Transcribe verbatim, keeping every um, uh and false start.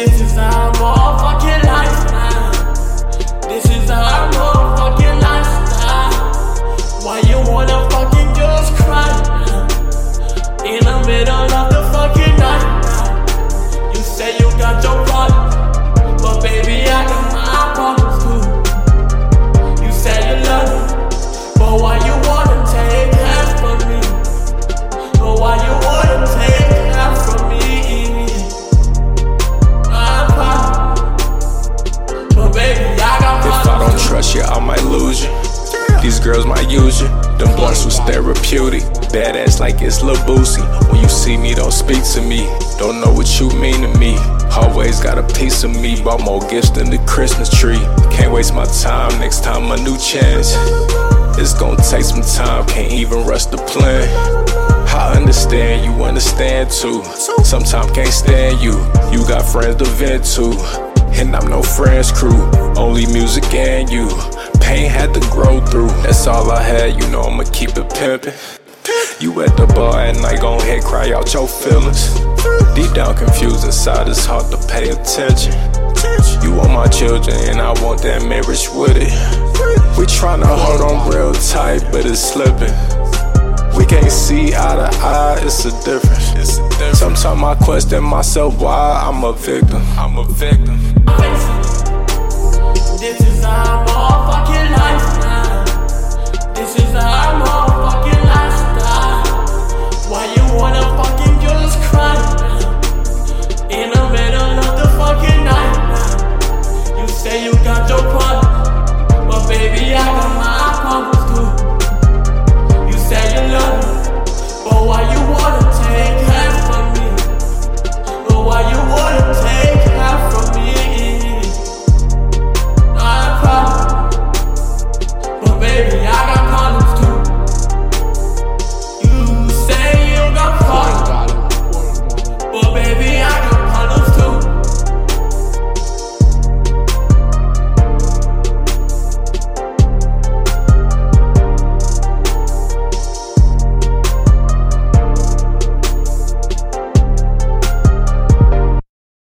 This is our motherfucking lifestyle. This is our motherfucking lifestyle. Why you wanna fucking just cry now? In the middle of the fucking night now. You say you got your problems, but baby I got my problems too. You say you love me, but why you wanna take half from me? But why you wanna take half from me? If I don't trust you, I might lose you. These girls might use you. Them blunts was therapeutic. Badass like it's Lil Boosie. When you see me, don't speak to me. Don't know what you mean to me. Always got a piece of me. Bought more gifts than the Christmas tree. Can't waste my time. Next time a new chance. It's gonna take some time. Can't even rush the plan. I understand, you understand too. Sometimes can't stand you. You got friends to vent to. And I'm no friends crew, only music and you. Pain had to grow through, that's all I had, you know I'ma keep it pimpin'. You at the bar at night, gon' head cry out your feelings. Deep down confused inside, it's hard to pay attention. You want my children and I want that marriage with it. We tryna hold on real tight, but it's slipping. We can't see eye to eye, it's a difference. It's a difference. Sometimes I question myself why I'm a victim. I'm a victim. This is our motherfucking lifestyle. This is our motherfucking